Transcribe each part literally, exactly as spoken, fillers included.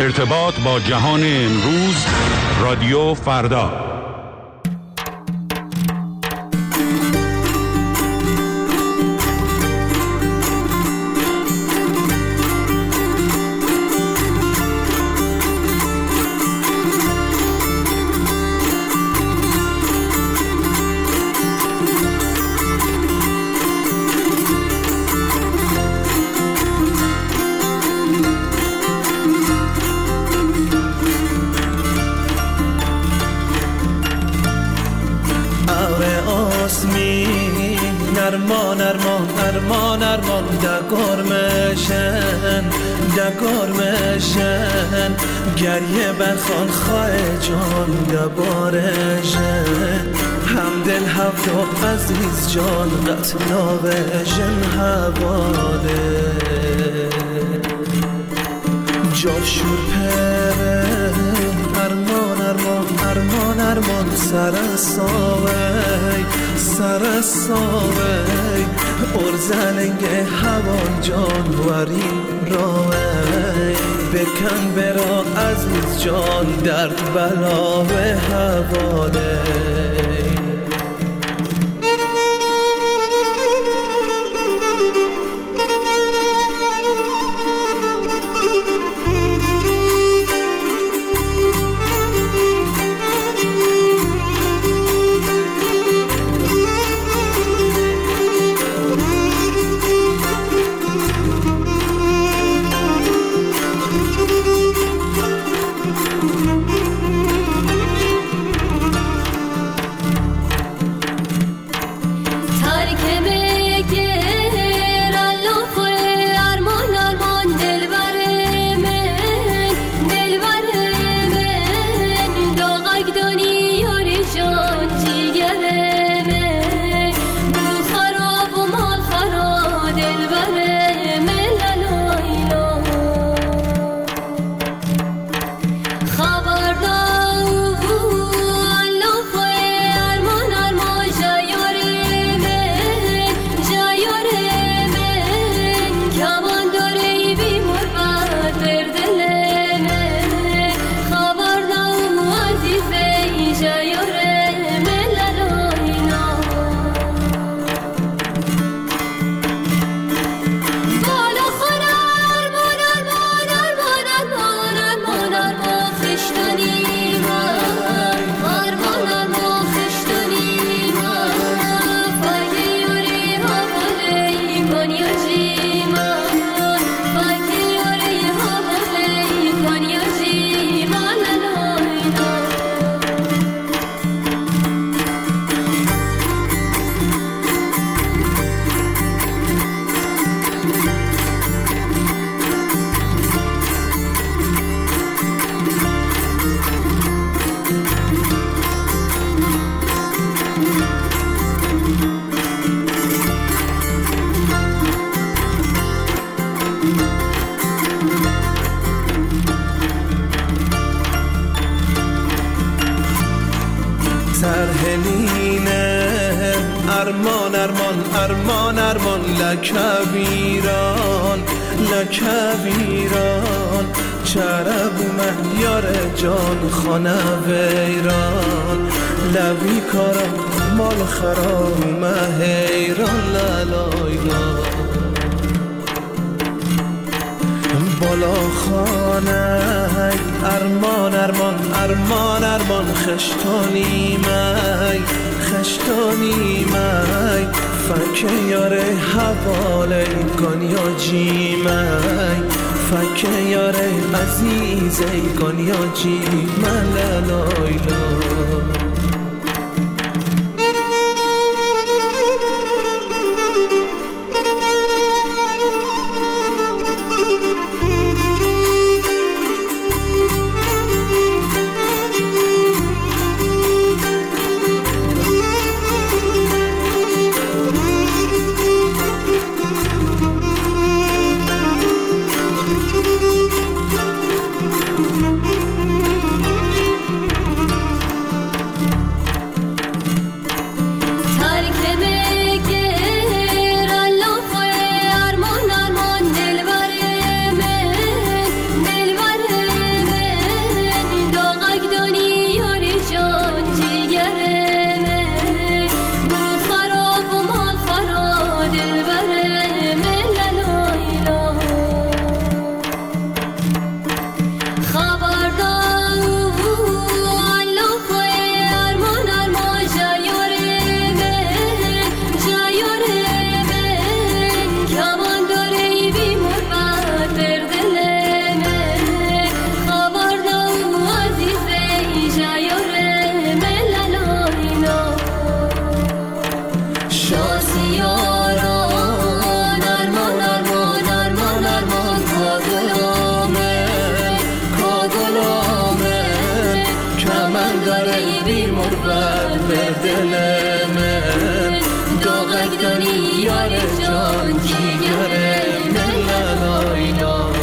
ارتباط با جهان امروز، رادیو فردا. ارمان ارمان ارمان ارمان دگار مشن دگار مشن گریه بخوان خواه جان دبارشن هم دل هفته عزیز جان قتلا بشن حواله جا شور پره ارمان ارمان ارمان ارمان سر ساوی سر ساوی ارزلنگ هوان جان ورین راوی بکن برا عزیز جان درد بلا به حواله ارمان ارمان ارمان ارمان لکبیران لکبیران چرب مهیار جان خانه ویران لبی کارم مال خراب مهیران لالایلا بالا خانه ارمان ارمان ارمان ارمان خشتانی می خشتانی می فکه یاره حواله گانیا جی می فکه یاره عزیزه گانیا جی من لالایلا بر دل من داغک داری یار جان جیگر من لالای لای.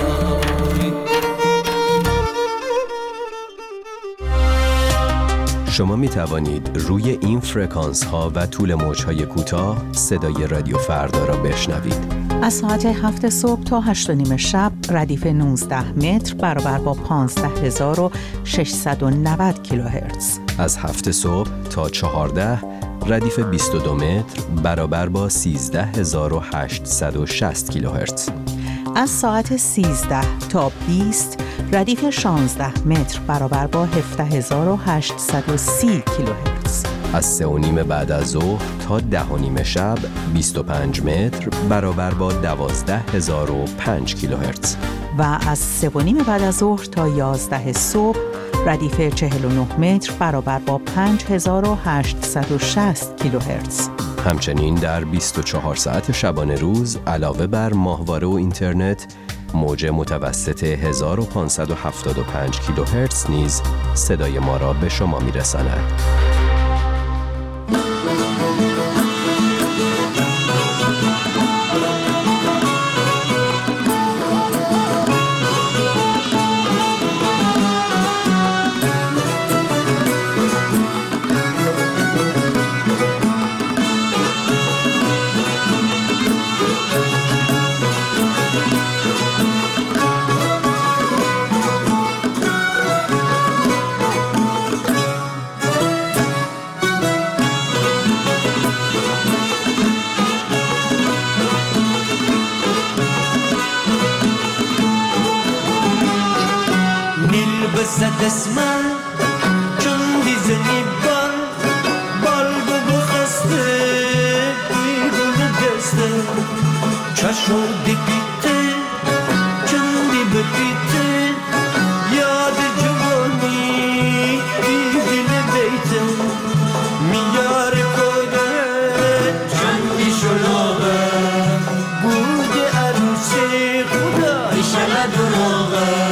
شما می توانید روی این فرکانس ها و طول موج های کوتاه صدای رادیو فردا را بشنوید. از ساعت هفت صبح تا هشت و نیم شب ردیف نوزده متر برابر با پانزده هزار و ششصد و نود کیلوهرتز. از هفت صبح تا چهارده ردیف بیست و دو متر برابر با سیزده هزار و هشتصد و شصت کیلوهرتز. از ساعت سیزده تا بیست ردیف شانزده متر برابر با هفده هزار و هشتصد و سی کیلوهرتز. از سه و نیم بعد از ظهر تا ده و نیم شب بیست و پنج متر برابر با دوازده هزار و پنج کیلوهرتز. و از سه و نیم بعد از ظهر تا یازده صبح ردیف چهل و نه متر برابر با پنج هزار و هشتصد و شصت کیلوهرتز. همچنین در بیست و چهار ساعت شبانه روز علاوه بر ماهواره و اینترنت موج متوسط هزار و پانصد و هفتاد و پنج کیلوهرتز نیز صدای ما را به شما می‌رساند. بزد اسمم چون دیزنی بال بال بگو خسته بیدون دسته چشم دی بیته چون دی بپیته یاد جوانی دیدین بیته میار کده چون دی شلوغه بود عروسی خدا ایشالا دروغه.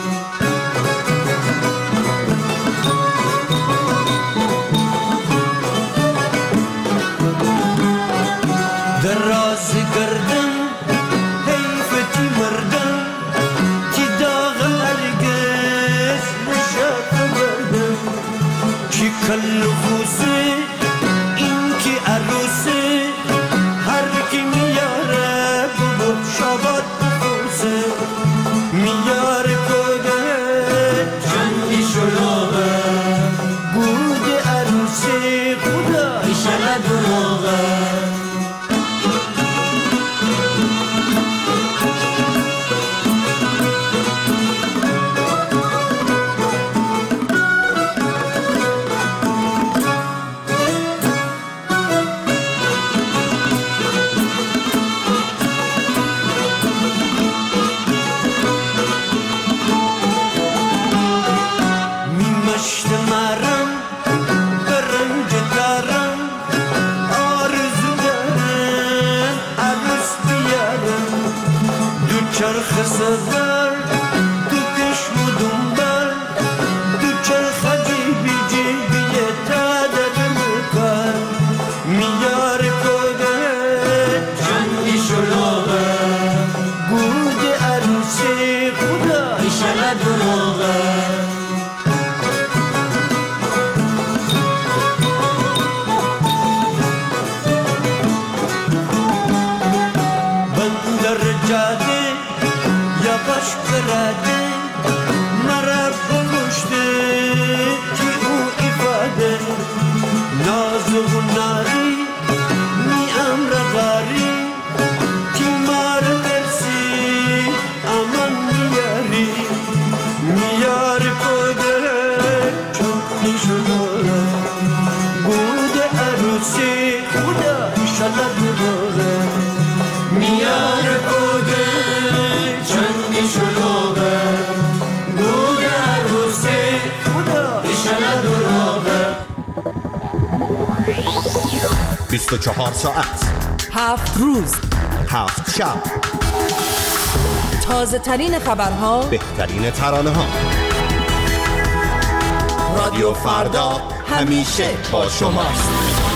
کل خوزه این کی عروسه هر کی میاره بگو شبات بخوزه میاره کده چندی شلوغه بود عروسه خدا ایشالا دروغه. چرخ سفر تو کشم و دنبال تو چرخ جیبی جیبی تادر مکار میار کده چندی شلوغه بود عروسی خدا ایشالا دروغه. بندر جاده یواش براده مرا بکشته که او ifade ناز و ناری می امر غاری که مار مرسی امان میاری میار کده چون شده بود عروسی خدا ایشالا دروغه میار کده چندی شلوغه بود عروسی خدا ایشالا دروغه. بیست و چهار ساعت هفت روز هفت شب تازه ترین خبرها بهترین ترانه ها رادیو فردا همیشه با شماست.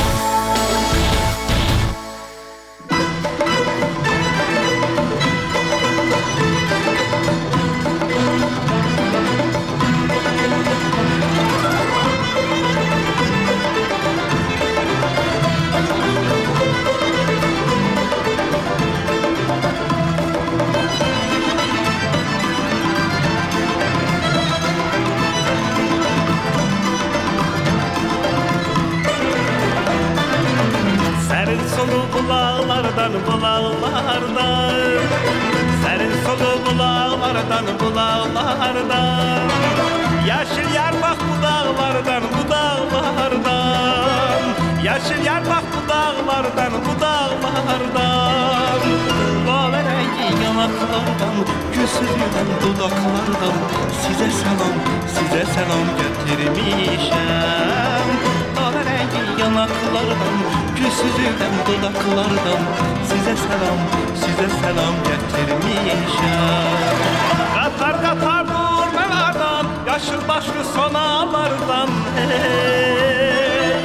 Bulağlardan bulağlardan Serin solu bulağlardan bulağlardan Yeşil yarmak bu dağlardan bu dağlardan Yeşil yarmak bu dağlardan bu dağlardan Lale rengi yanaklardan Gülsüzlüğün dudaklardan Size selam, size selam getirmişem Lale rengi yanaklardan Gülsüzlüğün dudaklardan Size selam, size selam getirmişem Katar katar durmalardan Yaşıl başlı sonalardan hey.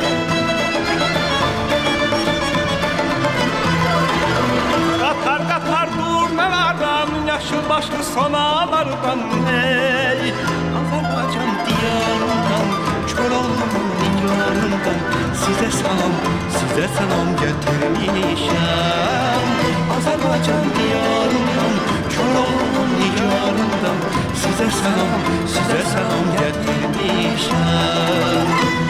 Katar katar durmalardan Yaşıl başlı sonalardan hey. Azerbaycan diyarından Çoralının diyarından Size selam, size selam getirmişem Azerbaycan diyarından Çoralının diyarından Size selam, size selam getirmişem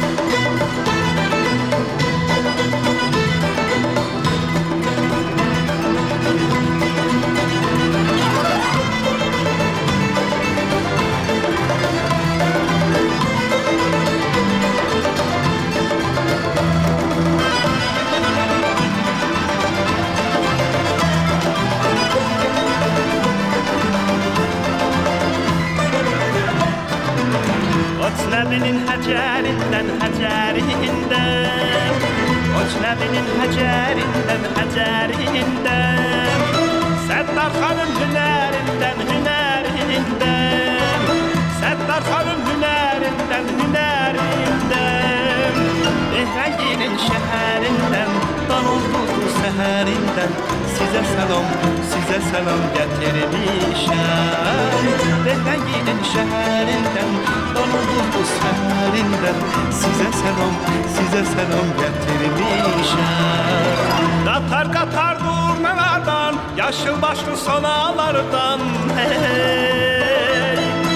Ecnebinin həcərindən, həcərindən Ecnebinin həcərindən, həcərindən Səddar xanın hünərindən, hünərindən Səddar xanın hünərindən, hünərindən Ehrənginin şəhərindən, danozluğu səhərindən Sizə səlam, sizə səlam gətirmişəm Ehrənginin şəhərindən Danozluğu səhərindən Sizə səlam, sizə səlam gətirmişəm Qatar qatar durmalardan Yaşıl başlı sonalardan hey.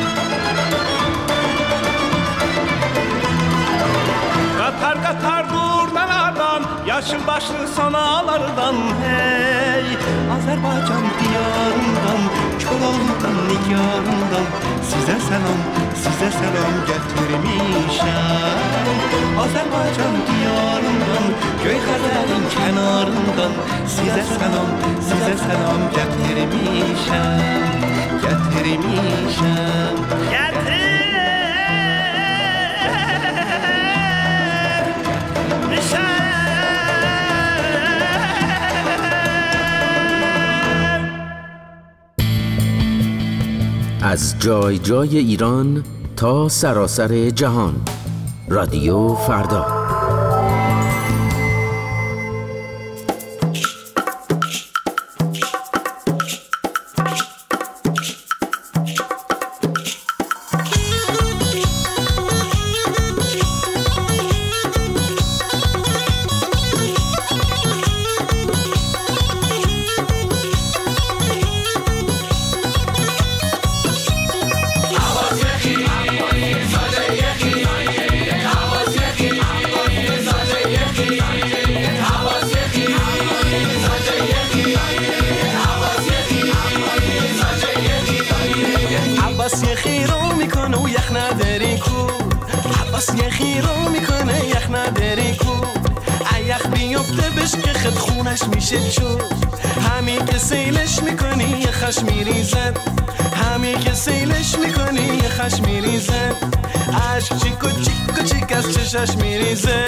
Qatar qatar durmalardan Yaşıl başlı sonalardan hey. Azərbaycan diyarından Çoralından nigarından Sizə səlam, sizə səlam gətirmişəm Azərbaycan diyarından Göyxəbərin kənarından Sizə səlam, sizə səlam gətirmişəm Gətirmişəm Gətirmişəm از جای جای ایران تا سراسر جهان رادیو فردا میشه چون همین که سیلش میکنی یه خش میریزد همین که سیلش میکنی یه خش میریزد عشق چیک و چیک و چیک از چشش میریزه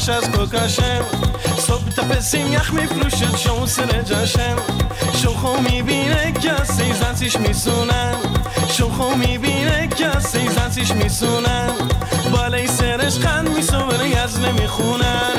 هواش از کوکاشم صبح تا پسیم یخ میفروشد شو سر جاشم شو خو میبینه که سیزن سیش میسونن شو خو میبینه که سیزن سیش میسونن بالای سرش خند میسونه یز نمیخونن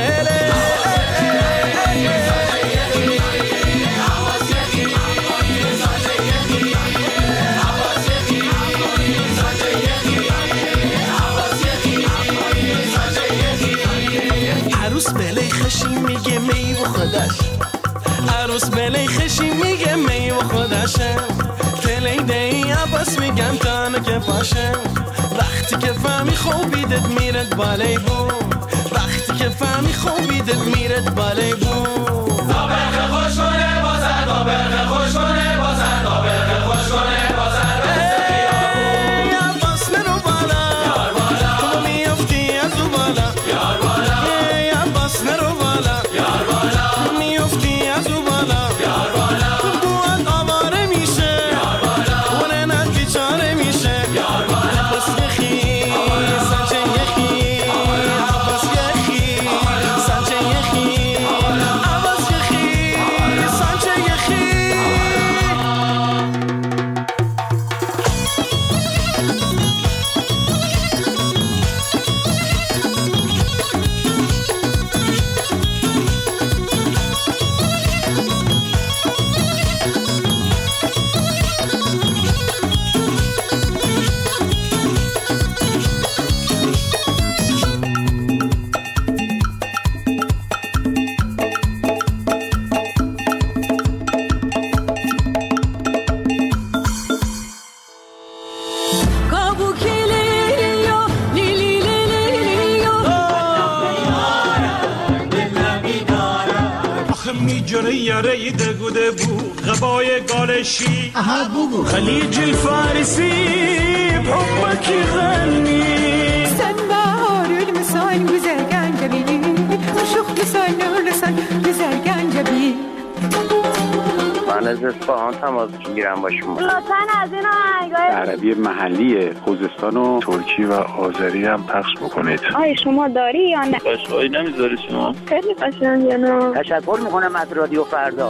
عروس بلی خشی میگه می و خودش عروس بلی خشی میگه می و خودشه تلی دی عباس میگم تانو که پاشه وقتی که فهمی خوبیدت میرد بالای بود وقتی که فهمی خوبیدت میرد بالای بود تا برخ خوش کنه بازر تا برخ خوش کنه بازر تا برخ خوش کنه بازر عباس نرو بالا یار بالا تو میافتی از او بالا یار بالا عباس نرو بالا یار بالا میافتی از او بالا یار بالا بوات آواره میشه یار بالا خونه ند بیچاره میشه یار بالا عباس یخی سنچه یخی عباس یخی سنچه یخی عباس یخی سنچه یخی میجره یاره دگوده بو غبای گالشی خلیج الفارسی بحبك يغني سنبار المسان güzel جبيني وشوخ لسان لسان güzel جبيني من از اصفهان تماس میگیرم با شما لطفاً از این آهنگای عربی محلی خوزستان و ترکی و آذری هم پخش بکنید. آیا شما داری یا نه؟ قشقایی نمیذاری شما؟ خیلی قشنگه نه؟ تشکر میکنم از رادیو فردا.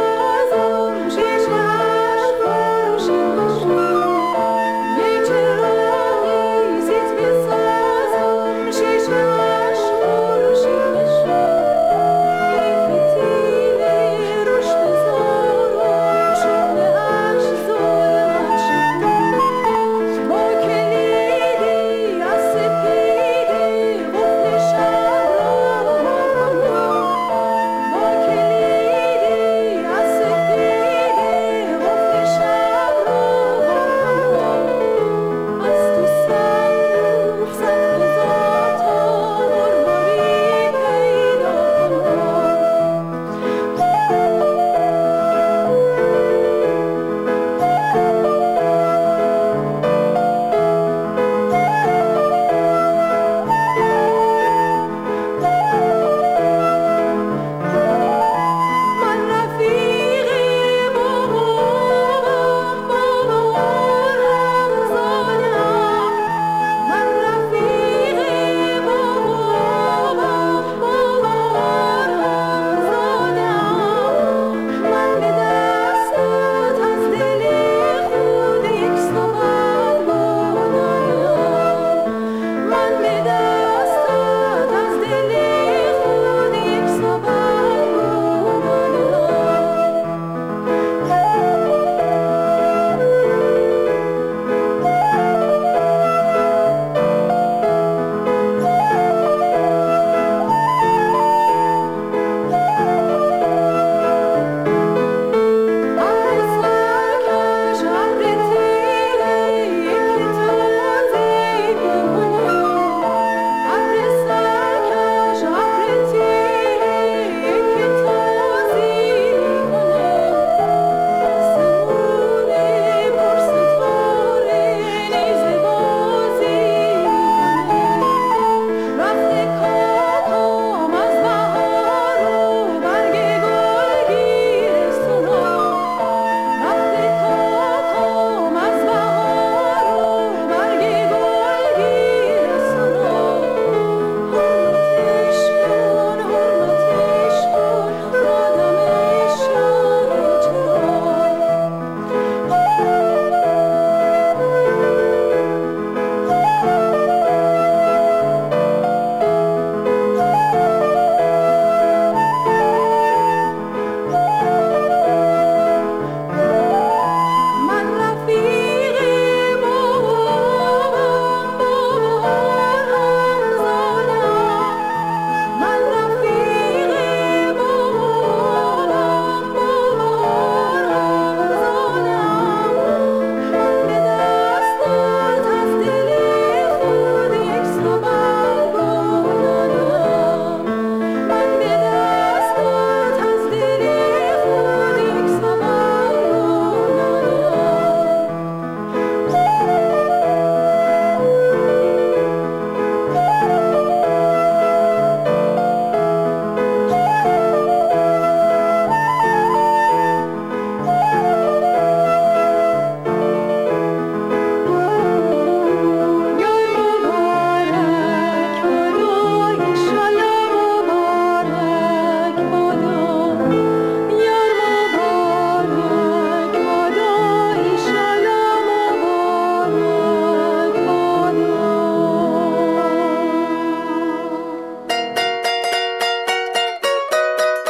Niczym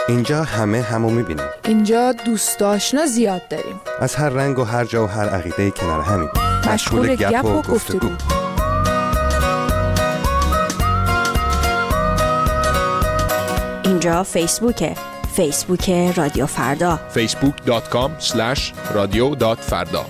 اینجا همه همو میبینیم. اینجا دوست آشنا زیاد داریم. از هر رنگ و هر جا و هر عقیده کنار همین. مشغول گپ و گفتگو. اینجا فیسبوکه. فیسبوک رادیو فردا. فیسبوک دات کام اسلش رادیو دات فردا.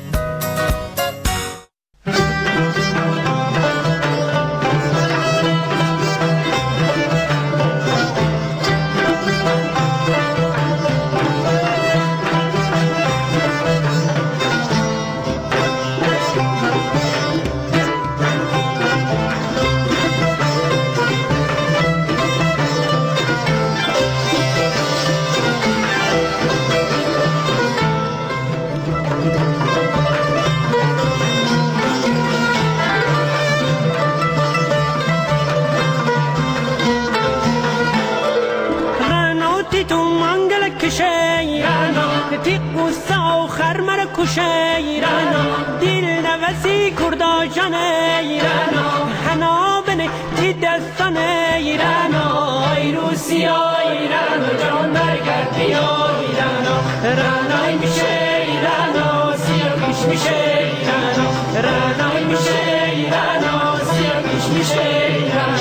دل نوسی کردا جان ایران حنا بنه تی دستان ایران ای روسیا ایران جان برگرد بیا ایران رانای میشه ایران سیاهش میشه ایران رانای میشه ایران سیاهش میشه ایران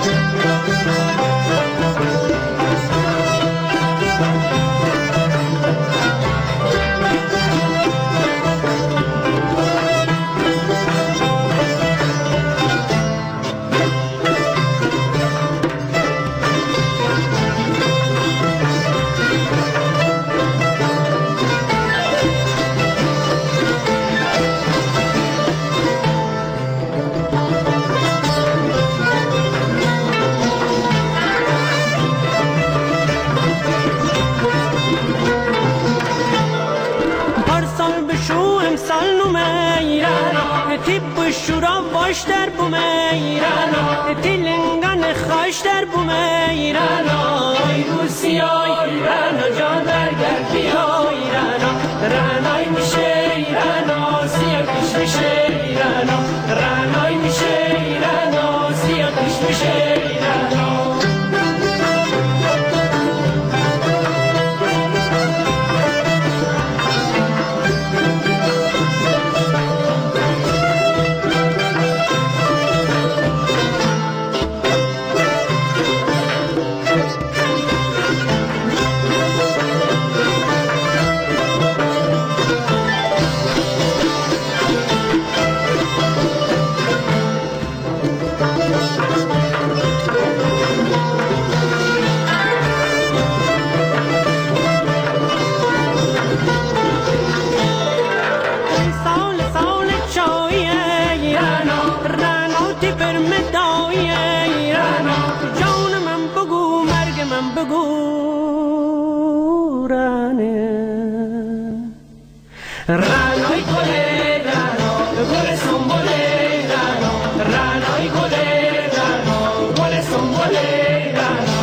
شورا باش در بوم ایران تلنگان خاش در بوم ایران ای روسیا ایران جان برگرد بیا ایران رانای میشه ایران سیاهش میشه ایران رانای میشه ایران سیاهش میشه ایران رانای گله رانو گل سنبله رانو رانای گله رانو گل سنبله رانو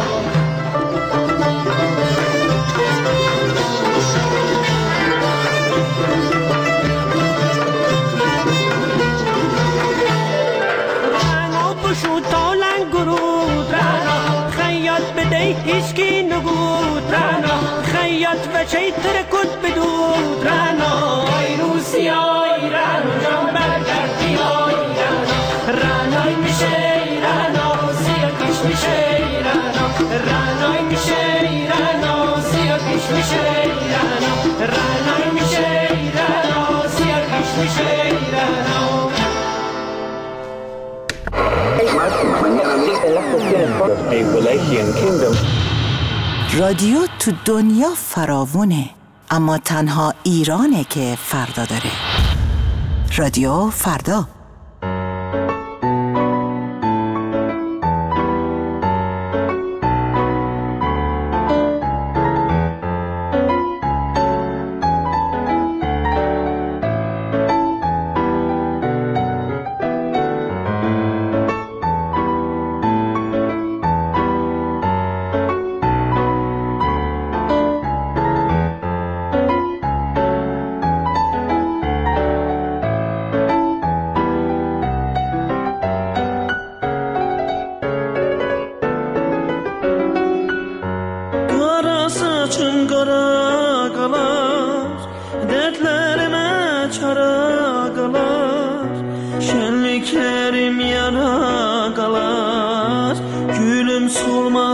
رانو بشو تالن گرود رانو خیاط بده هیچکی نگود رانو خیاط بچه ترکود بدود رانو روسیا ایران جان برگرد بیا ایران رانای میشه ایران سیاهش میشه ایران رانای میشه ایران سیاهش میشه ایران رانای میشه ایران سیاهش میشه ایران رادیو تو دنیا فراوونه، اما تنها ایرانه که فردا داره. رادیو فردا.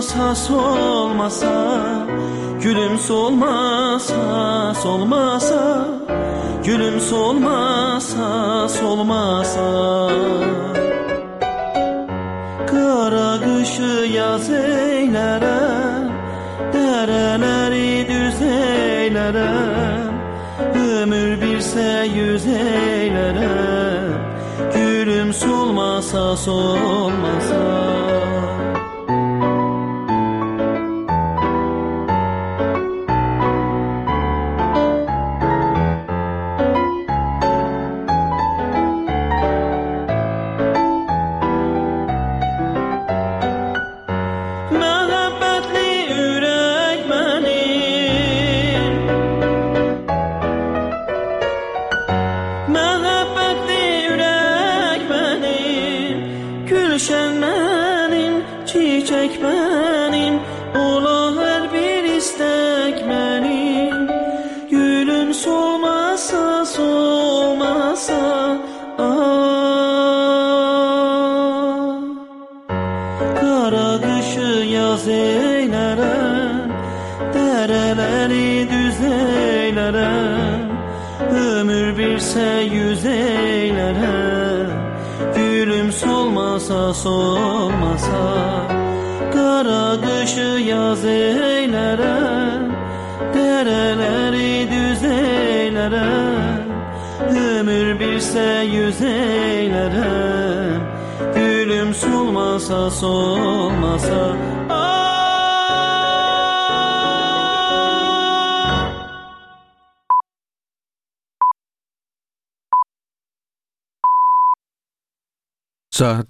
solmasa solmasa, gülüm solmasa solmasa, gülüm solmasa solmasa. Kara kışı yaz eylerem, dereleri düz eylerem, ömür birse yüz eylerem, gülüm solmasa solmasa. Solmasa, kara kışı yaz eylerem, dereleri düz eylerem, ömür birse yüz eylerem, gülüm solmasa solmasa. Saat